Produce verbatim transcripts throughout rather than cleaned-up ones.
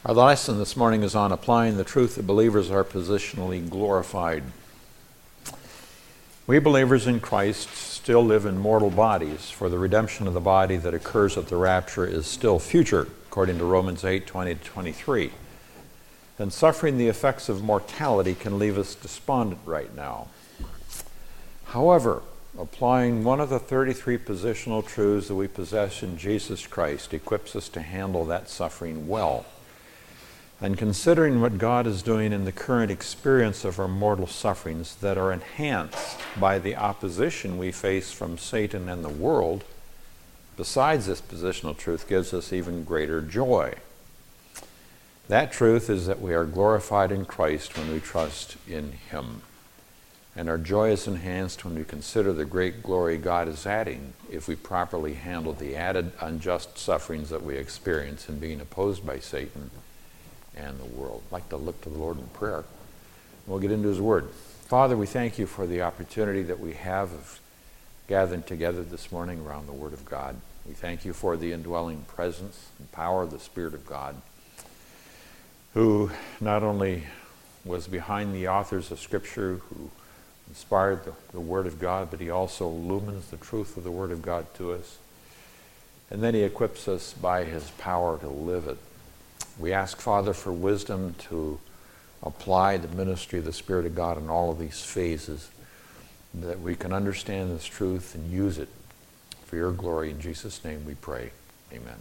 Our lesson this morning is on applying the truth that believers are positionally glorified. We believers in Christ still live in mortal bodies, for the redemption of the body that occurs at the rapture is still future, according to Romans eight, twenty to twenty-three. And suffering the effects of mortality can leave us despondent right now. However, applying one of the thirty-three positional truths that we possess in Jesus Christ equips us to handle that suffering well. And considering what God is doing in the current experience of our mortal sufferings that are enhanced by the opposition we face from Satan and the world, besides this positional truth, gives us even greater joy. That truth is that we are glorified in Christ when we trust in Him. And our joy is enhanced when we consider the great glory God is adding if we properly handle the added unjust sufferings that we experience in being opposed by Satan and the world. I'd like to look to the Lord in prayer. We'll get into His Word. Father, we thank You for the opportunity that we have of gathering together this morning around the Word of God. We thank You for the indwelling presence and power of the Spirit of God, who not only was behind the authors of Scripture, who inspired the, the Word of God, but He also illumines the truth of the Word of God to us. And then He equips us by His power to live it. We ask, Father, for wisdom to apply the ministry of the Spirit of God in all of these phases, that we can understand this truth and use it for Your glory. In Jesus' name we pray. Amen.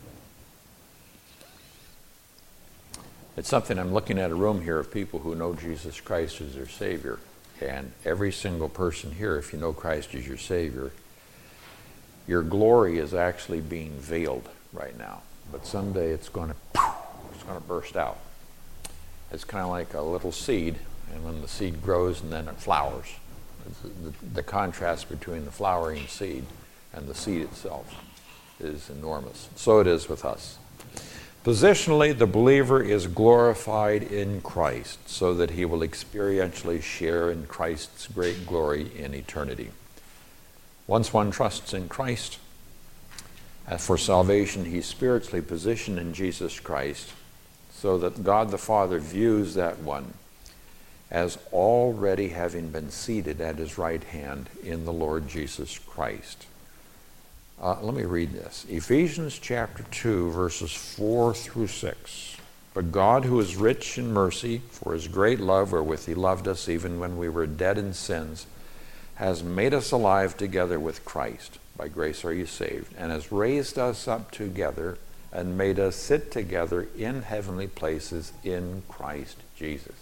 It's something, I'm looking at a room here of people who know Jesus Christ as their Savior. And every single person here, if you know Christ as your Savior, your glory is actually being veiled right now. But someday it's going to it's going to burst out. It's kind of like a little seed, and when the seed grows and then it flowers, the, the contrast between the flowering seed and the seed itself is enormous. So it is with us. Positionally, the believer is glorified in Christ so that he will experientially share in Christ's great glory in eternity. Once one trusts in Christ, as for salvation, he's spiritually positioned in Jesus Christ so that God the Father views that one as already having been seated at His right hand in the Lord Jesus Christ. Uh, let me read this. Ephesians chapter two, verses four through six. But God, who is rich in mercy, for His great love wherewith He loved us even when we were dead in sins, has made us alive together with Christ. By grace are you saved, and has raised us up together and made us sit together in heavenly places in Christ Jesus.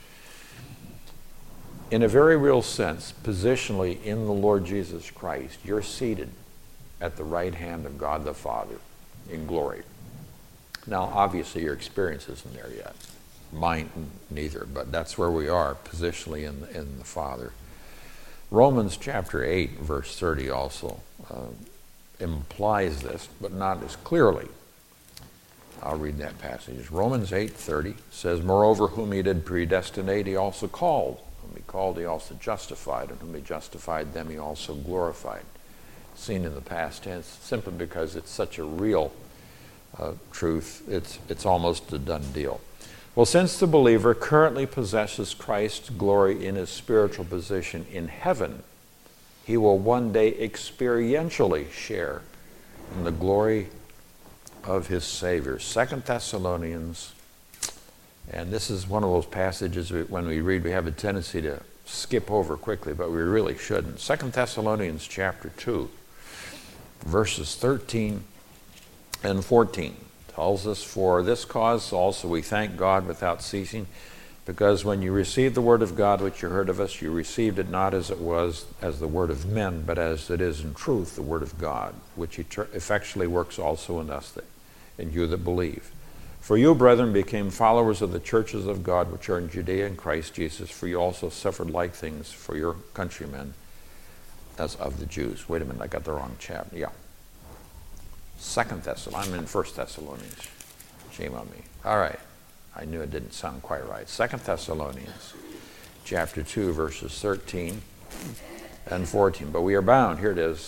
In a very real sense, positionally in the Lord Jesus Christ, you're seated at the right hand of God the Father in glory. Now, obviously, your experience isn't there yet. Mine neither, but that's where we are, positionally in the, in the Father. Romans chapter eight, verse thirty also uh, implies this, but not as clearly. I'll read that passage. Romans eight thirty says, Moreover, whom He did predestinate, He also called. Whom He called, He also justified. And whom He justified, them He also glorified. Seen in the past tense, simply because it's such a real uh, truth, it's, it's almost a done deal. Well, since the believer currently possesses Christ's glory in his spiritual position in heaven, he will one day experientially share in the glory of his Savior. Second Thessalonians, and this is one of those passages we, when we read, we have a tendency to skip over quickly, but we really shouldn't. Second Thessalonians chapter two, verses thirteen and fourteen tells us, For this cause also we thank God without ceasing, because when you received the word of God which you heard of us, you received it not as it was as the word of men, but as it is in truth the word of God, which effectually works also in us, that, in you that believe. For you, brethren, became followers of the churches of God which are in Judea in Christ Jesus, for you also suffered like things for your countrymen as of the Jews. Wait a minute, I got the wrong chapter. Yeah. Second Thessalonians. I'm in First Thessalonians. Shame on me. All right. I knew it didn't sound quite right. Second Thessalonians chapter two, verses thirteen and fourteen. But we are bound, here it is,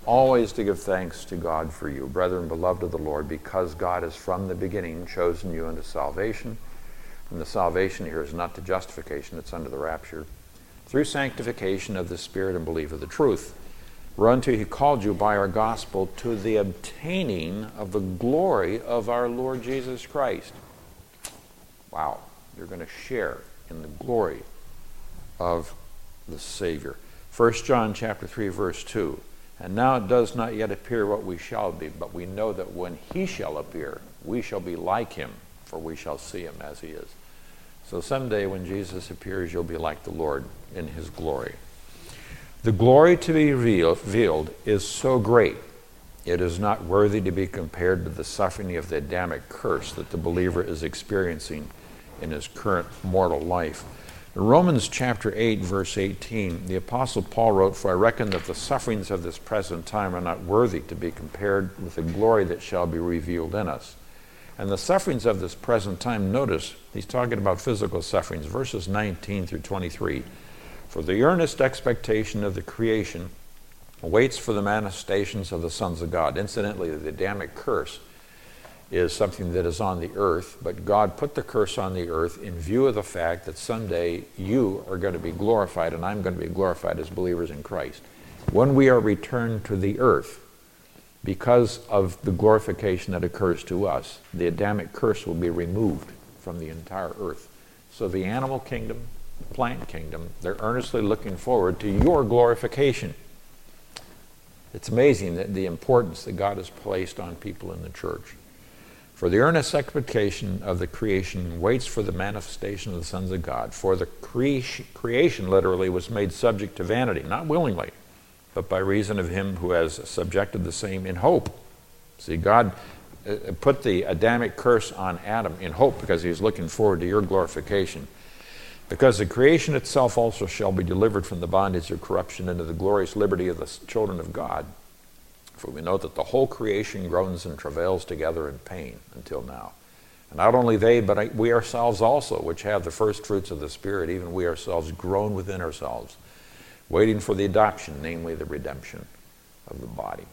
always to give thanks to God for you, brethren, beloved of the Lord, because God has from the beginning chosen you unto salvation. And the salvation here is not to justification, it's unto the rapture, through sanctification of the Spirit and belief of the truth, whereunto he called you by our gospel to the obtaining of the glory of our Lord Jesus Christ. Wow, you're going to share in the glory of the Savior. First John chapter three, verse two. And now it does not yet appear what we shall be, but we know that when he shall appear, we shall be like him, for we shall see him as he is. So someday when Jesus appears, you'll be like the Lord in his glory. The glory to be revealed is so great, it is not worthy to be compared to the suffering of the Adamic curse that the believer is experiencing in his current mortal life. In Romans chapter eight, verse eighteen, the Apostle Paul wrote, "For I reckon that the sufferings of this present time are not worthy to be compared with the glory that shall be revealed in us." And the sufferings of this present time, notice, he's talking about physical sufferings, verses nineteen through twenty-three. "For the earnest expectation of the creation waits for the manifestations of the sons of God." Incidentally, the Adamic curse is something that is on the earth, but God put the curse on the earth in view of the fact that someday you are going to be glorified and I'm going to be glorified as believers in Christ. When we are returned to the earth, because of the glorification that occurs to us, the Adamic curse will be removed from the entire earth. So the animal kingdom, the plant kingdom, they're earnestly looking forward to your glorification. It's amazing that the importance that God has placed on people in the church. "For the earnest expectation of the creation waits for the manifestation of the sons of God. For the cre- creation literally was made subject to vanity, not willingly, but by reason of him who has subjected the same in hope." See, God uh, put the Adamic curse on Adam in hope because he was looking forward to your glorification. "Because the creation itself also shall be delivered from the bondage of corruption into the glorious liberty of the children of God. For we know that the whole creation groans and travails together in pain until now. And not only they, but we ourselves also, which have the first fruits of the Spirit, even we ourselves groan within ourselves, waiting for the adoption, namely the redemption of the body."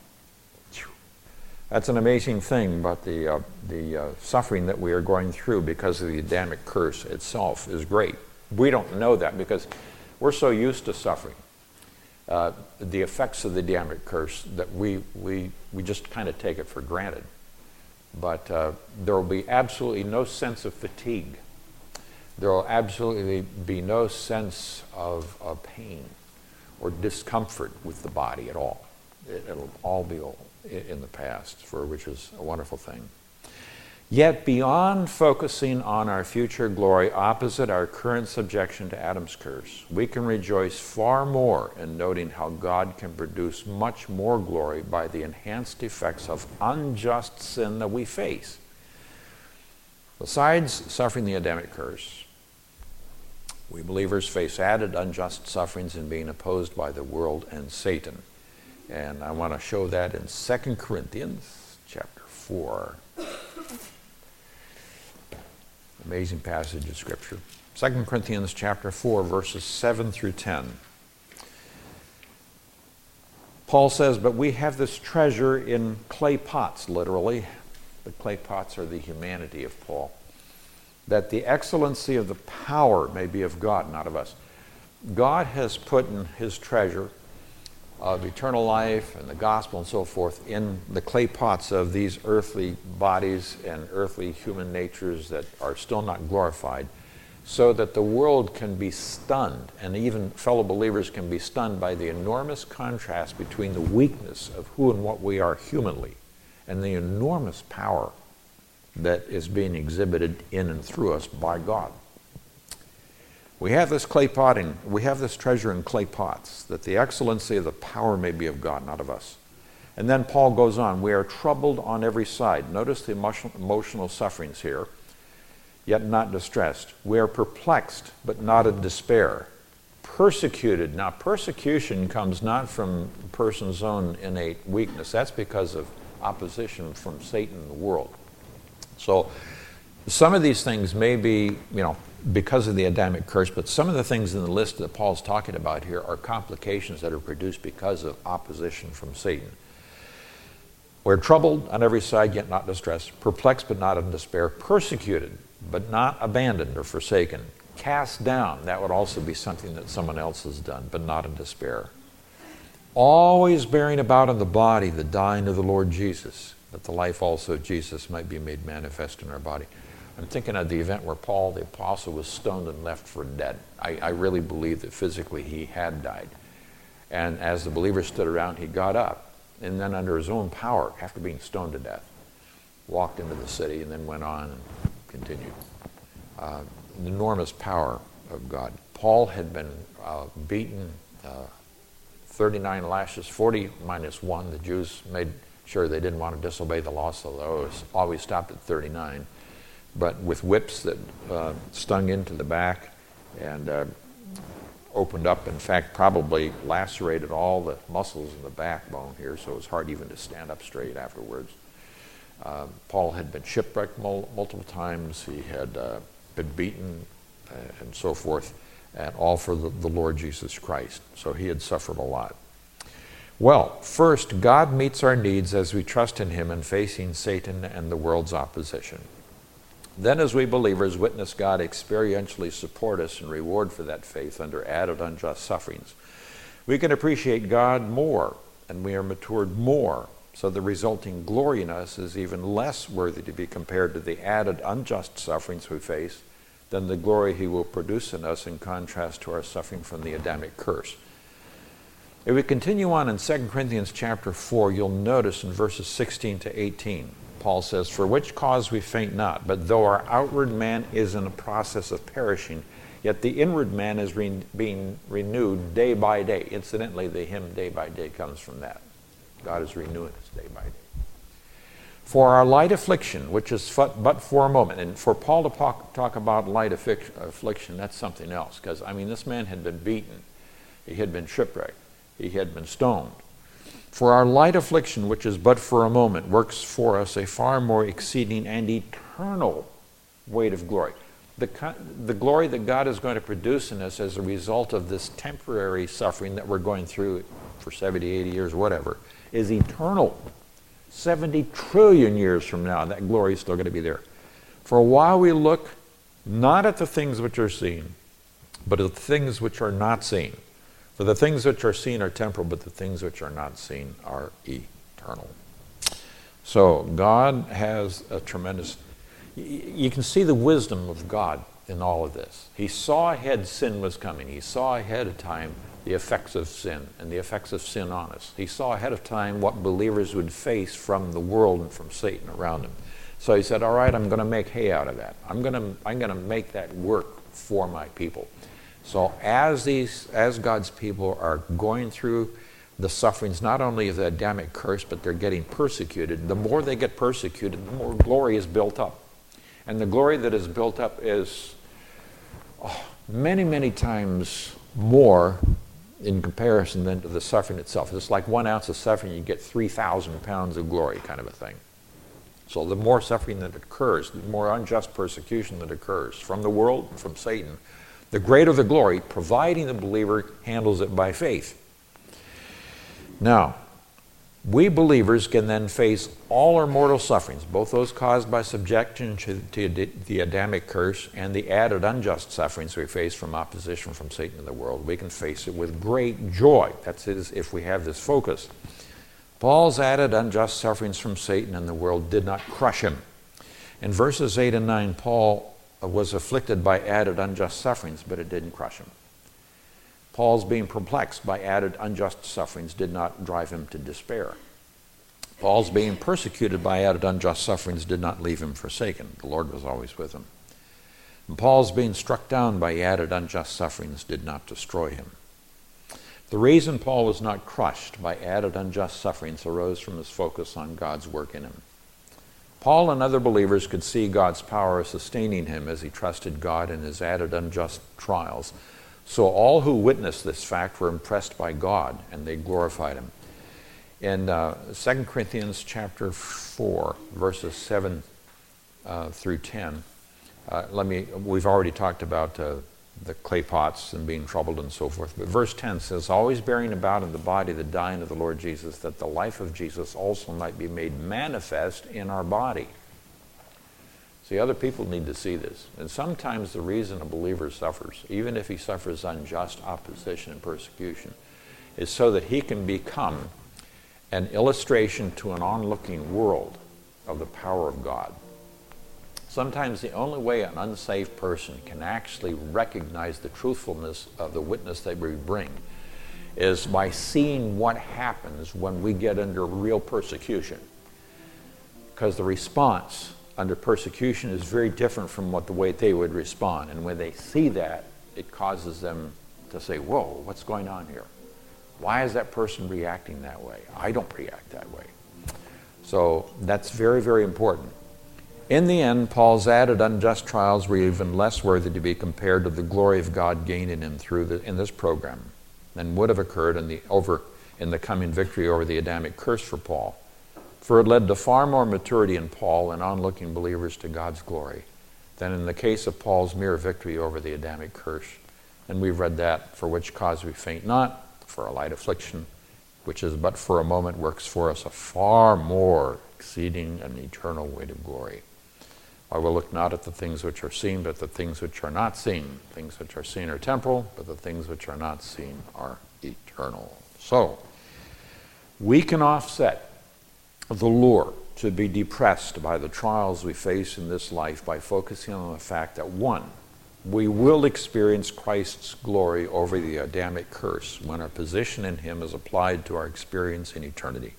That's an amazing thing, but the, uh, the uh, suffering that we are going through because of the Adamic curse itself is great. We don't know that because we're so used to suffering. Uh, the effects of the Adamic curse that we, we, we just kind of take it for granted. But uh, there will be absolutely no sense of fatigue. There will absolutely be no sense of, of pain or discomfort with the body at all. It, it'll all be in the past, for which is a wonderful thing. Yet beyond focusing on our future glory opposite our current subjection to Adam's curse, we can rejoice far more in noting how God can produce much more glory by the enhanced effects of unjust sin that we face. Besides suffering the Adamic curse, we believers face added unjust sufferings in being opposed by the world and Satan. And I want to show that in Second Corinthians chapter four. Amazing passage of Scripture. Second Corinthians chapter four, verses seven through ten. Paul says, "But we have this treasure in clay pots," literally. The clay pots are the humanity of Paul. "That the excellency of the power may be of God, not of us." God has put in his treasure of eternal life and the gospel and so forth in the clay pots of these earthly bodies and earthly human natures that are still not glorified, so that the world can be stunned, and even fellow believers can be stunned by the enormous contrast between the weakness of who and what we are humanly and the enormous power that is being exhibited in and through us by God. We have this clay pot in, we have this treasure in clay pots, that the excellency of the power may be of God, not of us. And then Paul goes on, "We are troubled on every side." Notice the emotional, emotional sufferings here, yet not distressed. "We are perplexed, but not in despair. Persecuted." Now, persecution comes not from a person's own innate weakness. That's because of opposition from Satan and the world. So some of these things may be, you know, because of the Adamic curse, but some of the things in the list that Paul's talking about here are complications that are produced because of opposition from Satan. We're troubled on every side, yet not distressed, perplexed, but not in despair, persecuted, but not abandoned or forsaken, cast down. That would also be something that someone else has done, but not in despair. Always bearing about in the body the dying of the Lord Jesus, that the life also of Jesus might be made manifest in our body. I'm thinking of the event where Paul the apostle was stoned and left for dead. I, I really believe that physically he had died. And as the believers stood around, he got up, and then under his own power, after being stoned to death, walked into the city and then went on and continued. Uh, the enormous power of God. Paul had been uh, beaten uh, thirty-nine lashes, forty minus one. The Jews made sure they didn't want to disobey the law, so they always, always stopped at thirty-nine. But with whips that uh, stung into the back and uh, opened up, in fact, probably lacerated all the muscles in the backbone here, so it was hard even to stand up straight afterwards. Uh, Paul had been shipwrecked mul- multiple times. He had uh, been beaten uh, and so forth, and all for the, the Lord Jesus Christ. So he had suffered a lot. Well, first, God meets our needs as we trust in him in facing Satan and the world's opposition. Then, as we believers witness God experientially support us and reward for that faith under added unjust sufferings, we can appreciate God more, and we are matured more, so the resulting glory in us is even less worthy to be compared to the added unjust sufferings we face than the glory he will produce in us in contrast to our suffering from the Adamic curse. If we continue on in Second Corinthians chapter four, you'll notice in verses sixteen to eighteen, Paul says, "For which cause we faint not, but though our outward man is in a process of perishing, yet the inward man is re- being renewed day by day." Incidentally, the hymn "Day by Day" comes from that. God is renewing us day by day. "For our light affliction, which is but for a moment," and for Paul to talk, talk about light affliction, that's something else, because, I mean, this man had been beaten, he had been shipwrecked, he had been stoned. "For our light affliction, which is but for a moment, works for us a far more exceeding and eternal weight of glory." The, the glory that God is going to produce in us as a result of this temporary suffering that we're going through for seventy, eighty years, whatever, is eternal. seventy trillion years from now, that glory is still going to be there. "For a while we look not at the things which are seen, but at the things which are not seen. For the things which are seen are temporal, but the things which are not seen are eternal." So God has a tremendous... You can see the wisdom of God in all of this. He saw ahead sin was coming. He saw ahead of time the effects of sin and the effects of sin on us. He saw ahead of time what believers would face from the world and from Satan around them. So he said, all right, I'm going to make hay out of that. I'm going to, I'm going to make that work for my people. So as these, as God's people are going through the sufferings, not only of the Adamic curse, but they're getting persecuted, the more they get persecuted, the more glory is built up. And the glory that is built up is oh, many, many times more in comparison than to the suffering itself. It's like one ounce of suffering, you get three thousand pounds of glory, kind of a thing. So the more suffering that occurs, the more unjust persecution that occurs from the world and from Satan, the greater the glory, providing the believer handles it by faith. Now, we believers can then face all our mortal sufferings, both those caused by subjection to, to the Adamic curse and the added unjust sufferings we face from opposition from Satan in the world. We can face it with great joy. That's it, if we have this focus. Paul's added unjust sufferings from Satan in the world did not crush him. In verses eight and nine, Paul was afflicted by added unjust sufferings, but it didn't crush him. Paul's being perplexed by added unjust sufferings did not drive him to despair. Paul's being persecuted by added unjust sufferings did not leave him forsaken. The Lord was always with him. And Paul's being struck down by added unjust sufferings did not destroy him. The reason Paul was not crushed by added unjust sufferings arose from his focus on God's work in him. Paul and other believers could see God's power sustaining him as he trusted God in his added unjust trials. So all who witnessed this fact were impressed by God, and they glorified him. In uh, Second Corinthians chapter four, verses seven uh, through ten, uh, let me, we've already talked about uh, the clay pots and being troubled and so forth. But verse ten says, always bearing about in the body the dying of the Lord Jesus, that the life of Jesus also might be made manifest in our body. See, other people need to see this. And sometimes the reason a believer suffers, even if he suffers unjust opposition and persecution, is so that he can become an illustration to an onlooking world of the power of God. Sometimes the only way an unsaved person can actually recognize the truthfulness of the witness that we bring is by seeing what happens when we get under real persecution. Because the response under persecution is very different from what the way they would respond. And when they see that, it causes them to say, whoa, what's going on here? Why is that person reacting that way? I don't react that way. So that's very, very important. In the end, Paul's added unjust trials were even less worthy to be compared to the glory of God gained in him through the, in this program than would have occurred in the, over, in the coming victory over the Adamic curse for Paul. For it led to far more maturity in Paul and onlooking believers to God's glory than in the case of Paul's mere victory over the Adamic curse. And we've read that, for which cause we faint not, for a light affliction, which is but for a moment, works for us a far more exceeding and eternal weight of glory. I will look not at the things which are seen, but the things which are not seen. Things which are seen are temporal, but the things which are not seen are eternal. So, we can offset the lure to be depressed by the trials we face in this life by focusing on the fact that, one, we will experience Christ's glory over the Adamic curse when our position in him is applied to our experience in eternity.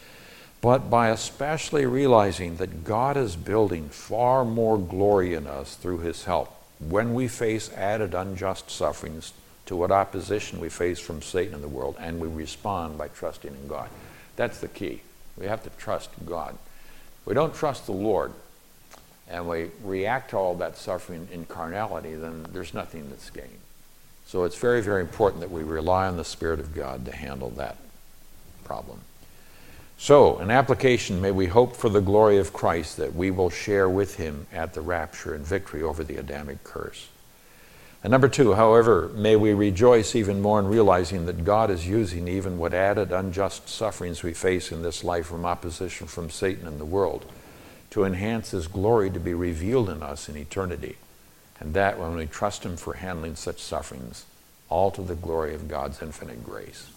But by especially realizing that God is building far more glory in us through his help when we face added unjust sufferings to what opposition we face from Satan in the world, and we respond by trusting in God. That's the key. We have to trust God. If we don't trust the Lord and we react to all that suffering in carnality, then there's nothing that's gained. So it's very, very important that we rely on the Spirit of God to handle that problem. So, in application, may we hope for the glory of Christ that we will share with him at the rapture and victory over the Adamic curse. And number two, however, may we rejoice even more in realizing that God is using even what added unjust sufferings we face in this life from opposition from Satan and the world to enhance his glory to be revealed in us in eternity. And that when we trust him for handling such sufferings, all to the glory of God's infinite grace.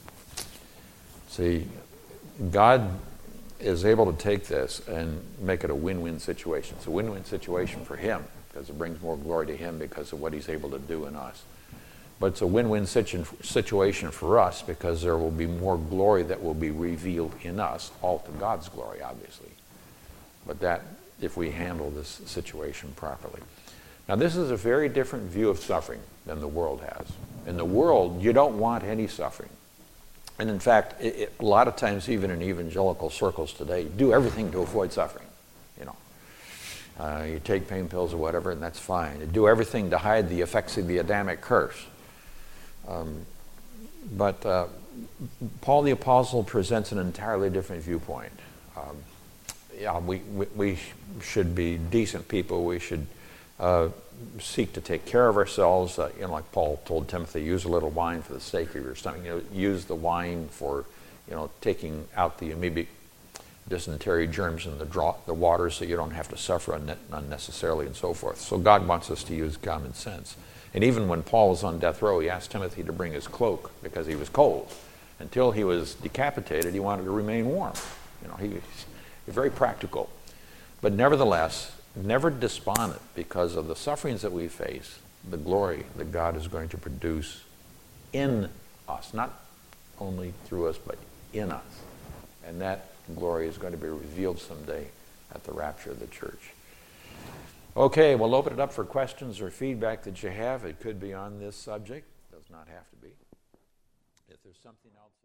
See, God is able to take this and make it a win-win situation. It's a win-win situation for him because it brings more glory to him because of what he's able to do in us. But it's a win-win situ- situation for us because there will be more glory that will be revealed in us, all to God's glory, obviously. But that, if we handle this situation properly. Now, this is a very different view of suffering than the world has. In the world, you don't want any suffering. And in fact, it, it, a lot of times, even in evangelical circles today, do everything to avoid suffering. You know, uh, you take pain pills or whatever, and that's fine. You do everything to hide the effects of the Adamic curse. Um, but uh, Paul the Apostle presents an entirely different viewpoint. Um, yeah, we, we we should be decent people. We should uh, seek to take care of ourselves. Uh, you know, like Paul told Timothy, use a little wine for the sake of your stomach. You know, use the wine for, you know, taking out the amoebic dysentery germs in the draw, the water, so you don't have to suffer un- unnecessarily and so forth. So God wants us to use common sense. And even when Paul was on death row, he asked Timothy to bring his cloak because he was cold. Until he was decapitated, he wanted to remain warm. You know, he was very practical. But nevertheless, never despondent because of the sufferings that we face, the glory that God is going to produce in us, not only through us, but in us. And that glory is going to be revealed someday at the rapture of the church. Okay, we'll open it up for questions or feedback that you have. It could be on this subject. It does not have to be. If there's something else